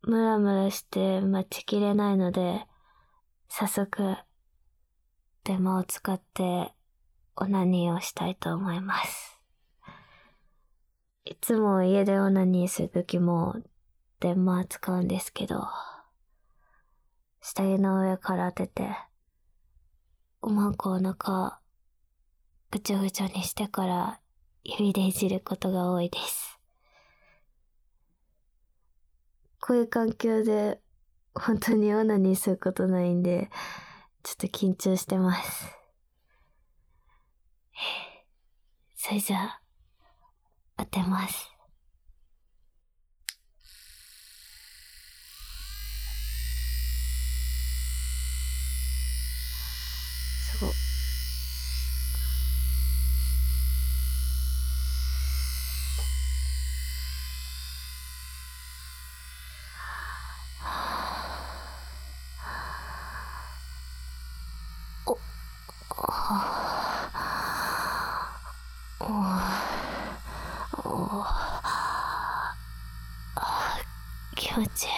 ムラムラして待ちきれないので、早速、電話を使ってオナニーをしたいと思います。いつも家でオナニーするときも電話使うんですけど、下着の上から当てて、うまくお腹ぐちょぐちょにしてから指でいじることが多いです。こういう環境で本当にオナニーすることないんで、ちょっと緊張してます。それじゃあ、当てます。すごい。気持ちいい。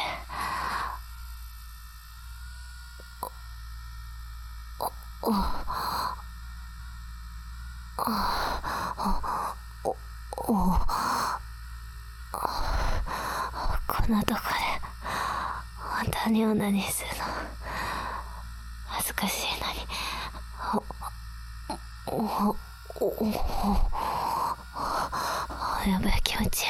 こんなとこで本当にオナニーするの恥ずかしいのに。やばい、気持ちいい。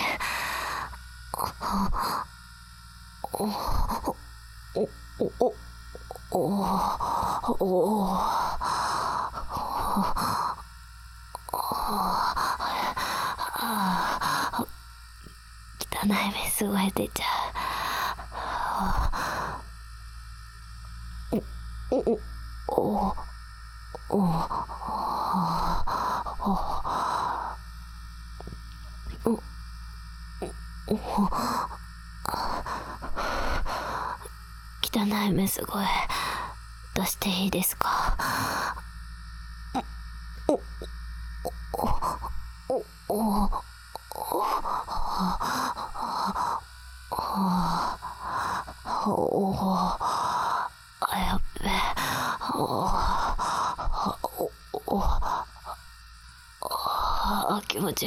汚い目すごい出ちゃ汚い目すごい出していいですか？やっべ。気持ちいい。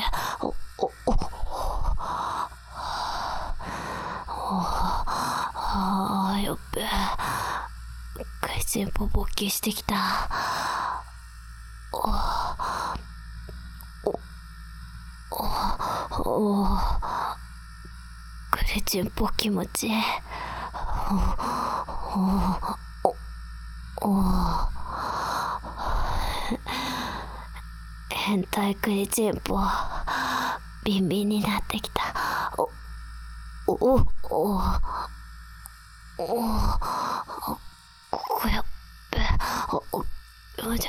やっべ。怪人ぽ勃起してきた。クレチンぽ気持ちいい。変態クレチンぽビンビンになってきた。ここやっべ。気持ちいい。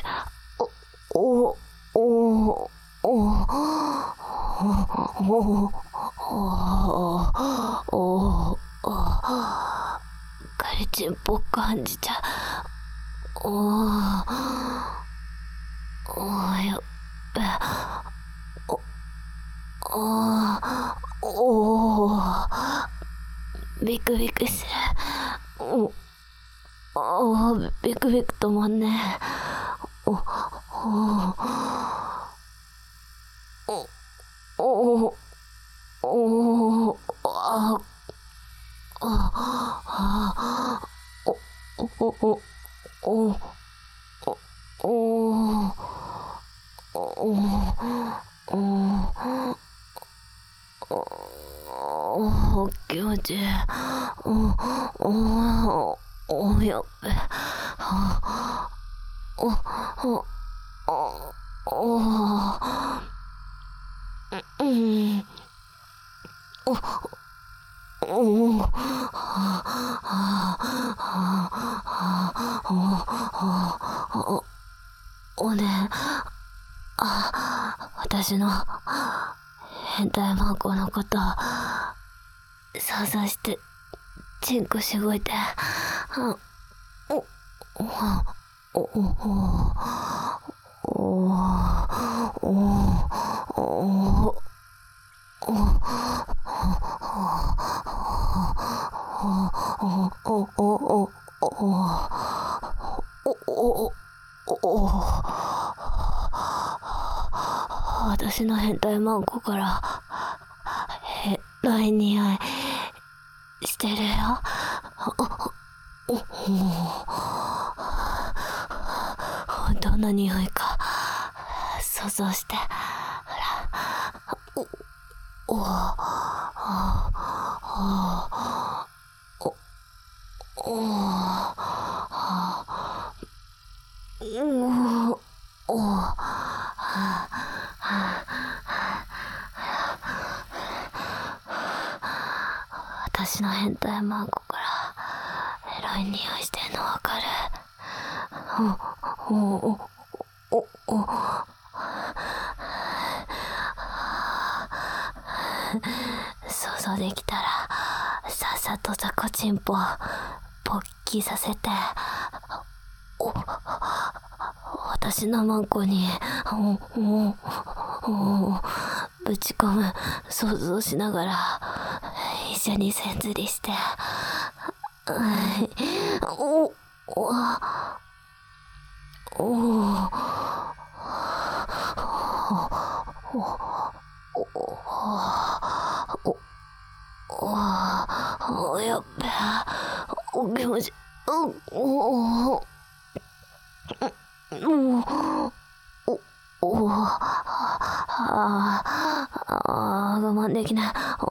カレチンっぽく感じちゃう。やっべ。ビクビクする。ビクビク止まんねえ。気持ちいい。やっべ。ね、私の変態マンコのこと想像してチンコしごいて、 私の変態マンコから変な匂いしてるよ。どんな匂いか想像して。私の変態マンコからエロい匂いしてんのわかる？想像できたらさっさとザコチンポ勃起させて私のマンコにぶち込む想像しながら一緒に線釣りしてやっべえ、気持ち我慢できない。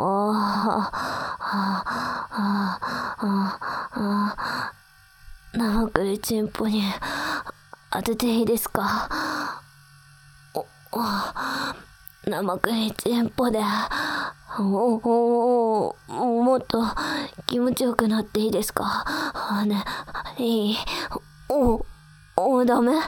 生栗チンポに当てていいですか？生栗チンポでもっと気持ちよくなっていいですか？ね、いい？ダメ？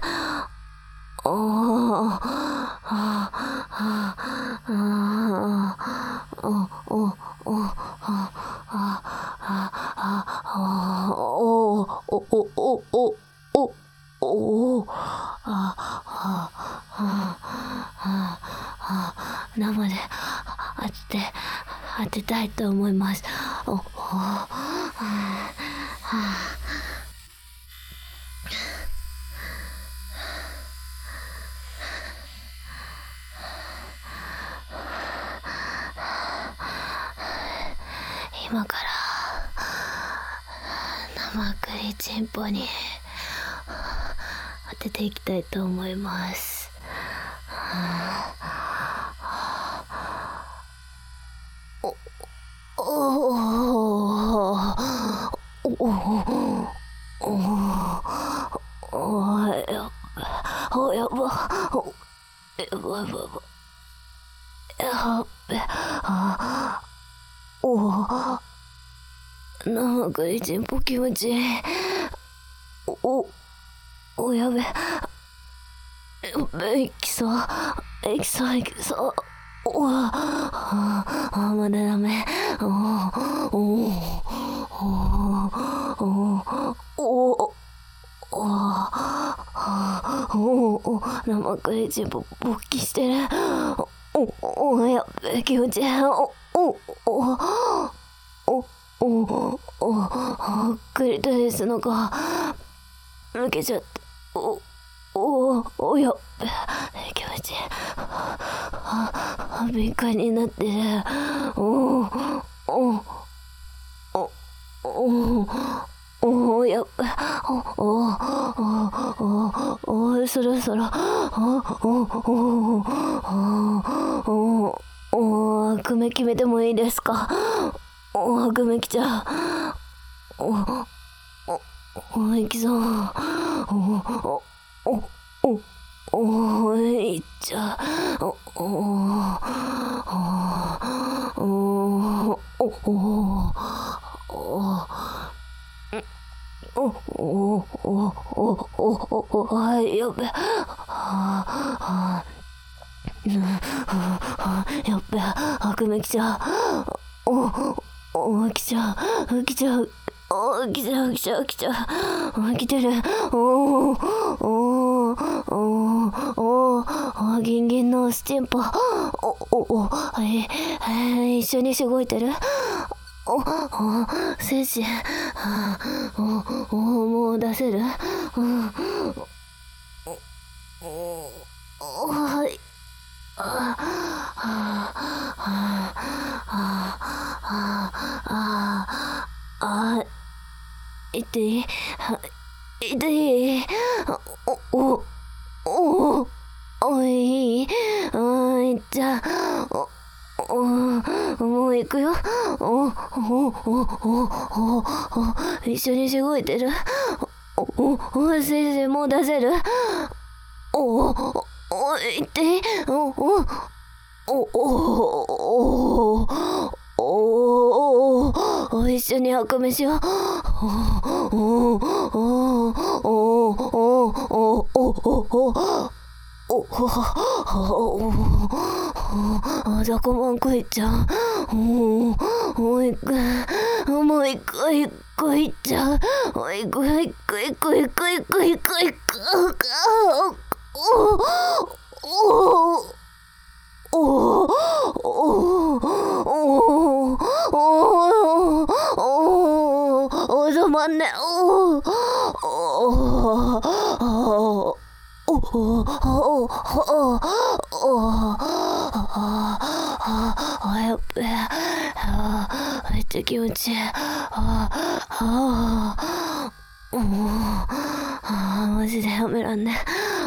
生で当てたいと思います。今から生栗チンポに当てていきたいと思います。生栗チンポ気持ちいい。やべ。いきそう。まだダメ。生栗チンポ勃起してる。やべ、気持ちいい。クリトリスの皮抜けちゃった。やっべ、気持ちいい。敏感になってる。やっべ、そろそろクメ決めてもいいですか？クメきちゃう。いきそう。いっちゃう。やべ。やっべ、クメきちゃう。来ちゃう。来てる。ギンギンのスチンポ。一緒にしごいてる。 精子、もう出せる？はい。痛い。痛い。いい。じゃあ、もう行くよ。一緒にしごいてる。先生もう出せる？痛い。一緒に白飯を。じゃこまんこいっちゃう。もう一回いっちゃう。一回。止まんね。やっべえ。めっちゃ気持ちいい。マジでやめらんね。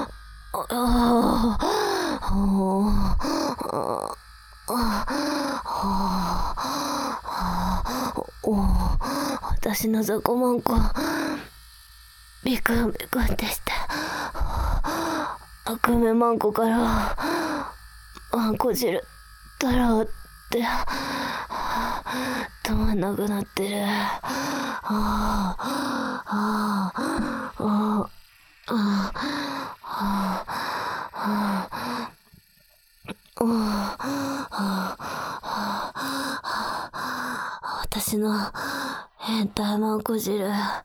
私の雑魚マンコビクンってして悪夢マンコからマンコ汁だろうって止まんなくなってる。私の変態マンコ汁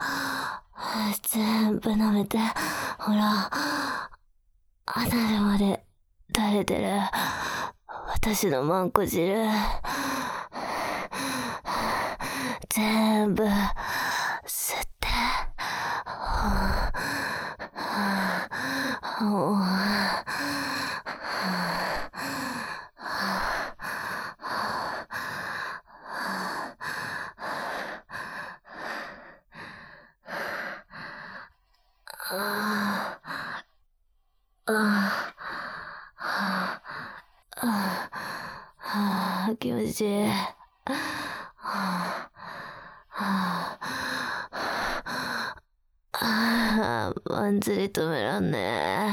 全部舐めて、ほら鼻まで垂れてる私のマンコ汁全部吸って気持ちいい。まんずり止めらんね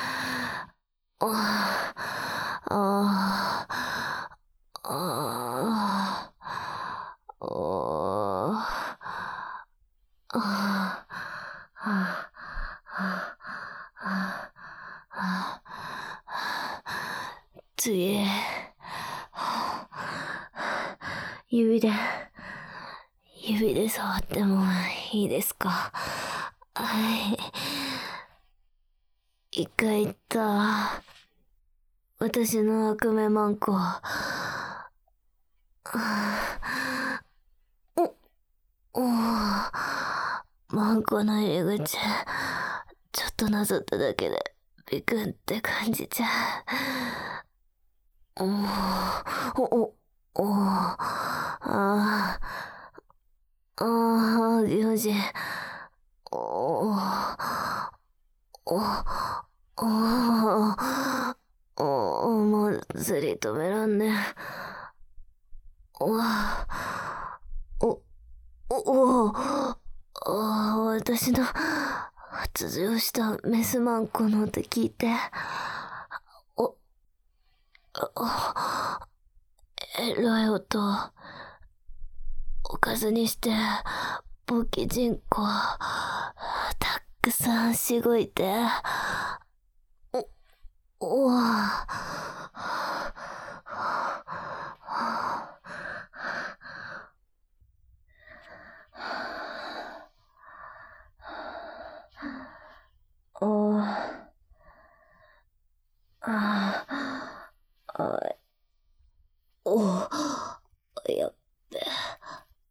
次、指で触ってもいいですか？はい。一回言った私の悪夢マンコ。マンコの入り口ちょっとなぞっただけでビクンって感じちゃう。気持ちいい。もうずり止めらんね。私の発情したメスマンコの音聞いて、エロい音おかずにして簿記人口たくさんしごいて、やっべ。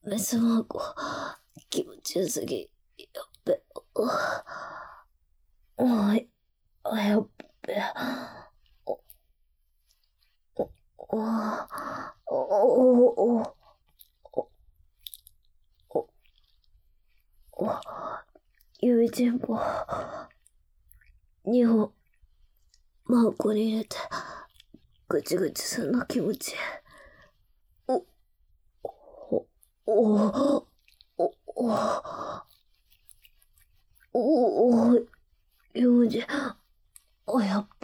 メスマーク、気持ちよすぎ。やっべ。やっべ。指チンポ2本マークに入れてぐちぐちすんの気持ち。40。やっべ。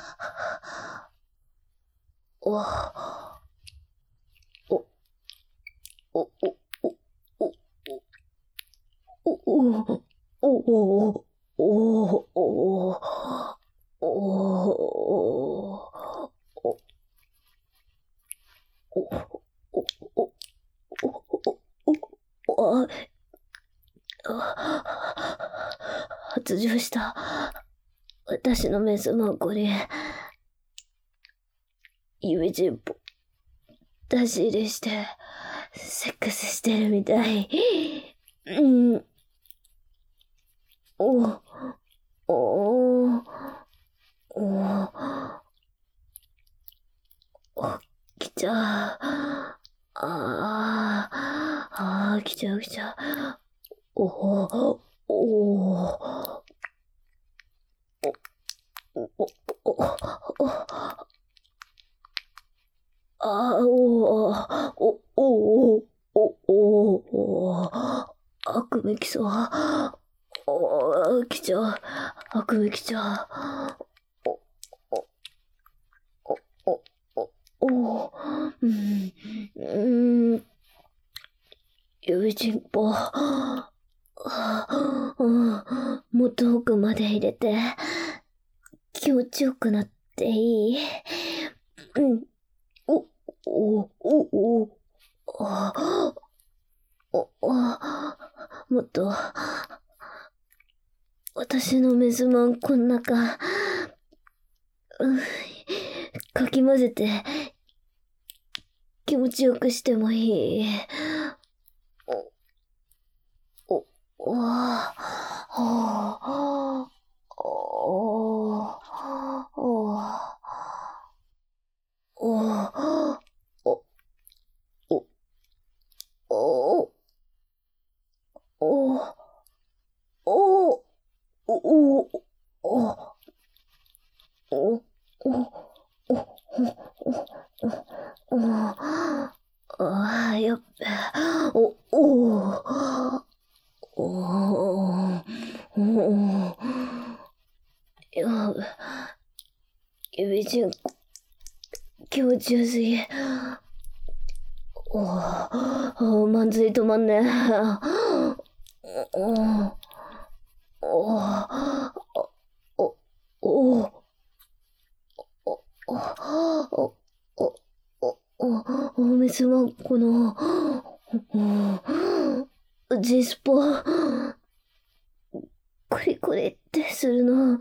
発情した私のメスマークに指チンポ出し入れしてセックスしてるみたい。来ちゃう。来ちゃう。悪夢来そう。来ちゃう。悪夢来ちゃう。指チンポ。もっと奥まで入れて気持ちよくなっていい？もっと私のメスマンコの中かき混ぜて気持ちよくしてもいい？やっべ。指チンコ気持ちよすぎ。まずい、止まんね。メスマンコのGスポコリコリってするの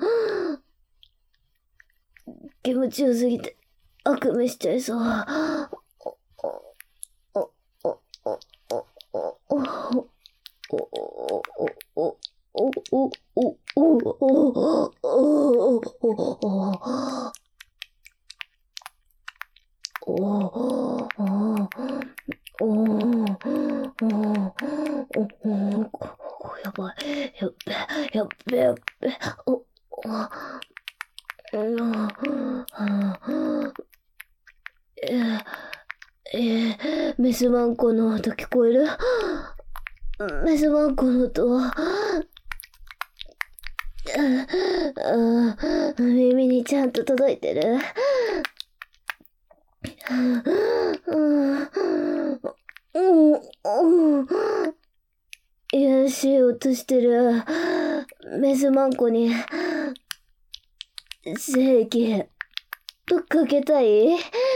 気持ちよすぎて悪夢しちゃいそう。やばい。やっべ。メスマンコの音聞こえる？メスマンコの音耳にちゃんと届いてる？よしようとしてるメスマンコに精液ぶっかけたい？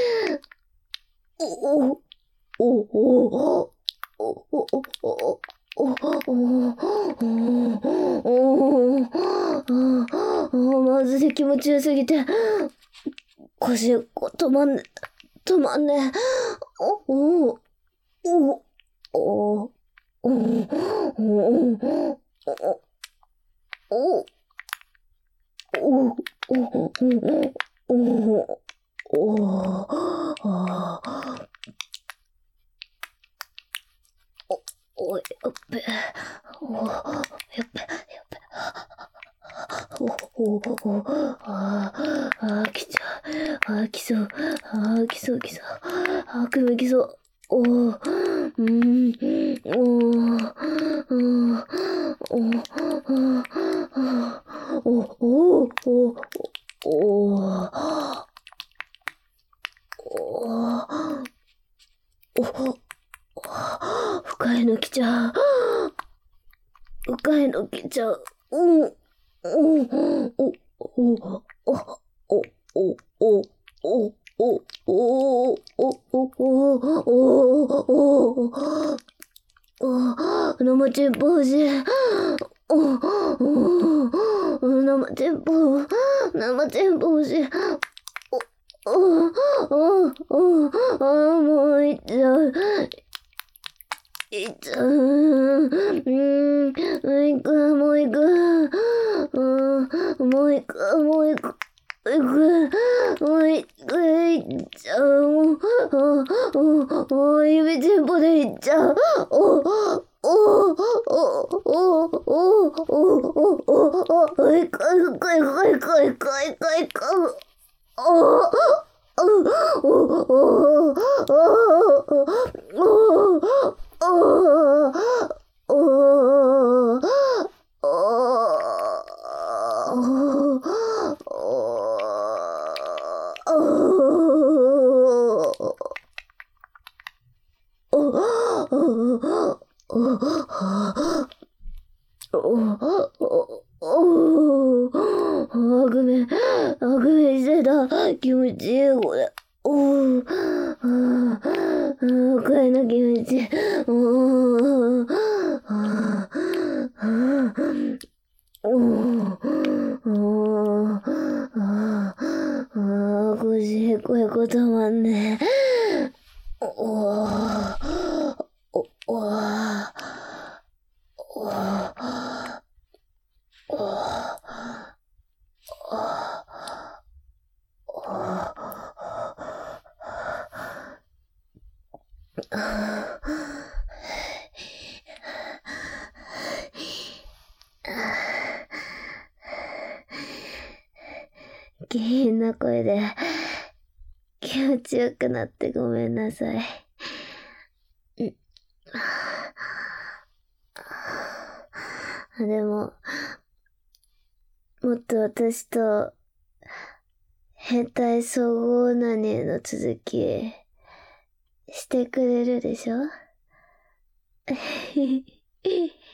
まずい、気持ちよすぎて腰止まんね。 お、お、お、お、お、おい、やっべ、やっべ、来ちゃう。来そう。来そう。首来そう。おー、深いの来ちゃう。深いの来ちゃう。生チンポ欲しい。生チンポ欲しい。もういっちゃう。もう行く。いっちゃう。指チンポでいっちゃう。ごめんしてた。気持ちいい、これ。深いの気持ちいい。腰、こういうことまんね。下品な声で気持ちよくなってごめんなさい。でも、もっと私と変態総合オナニーの続きしてくれるでしょ？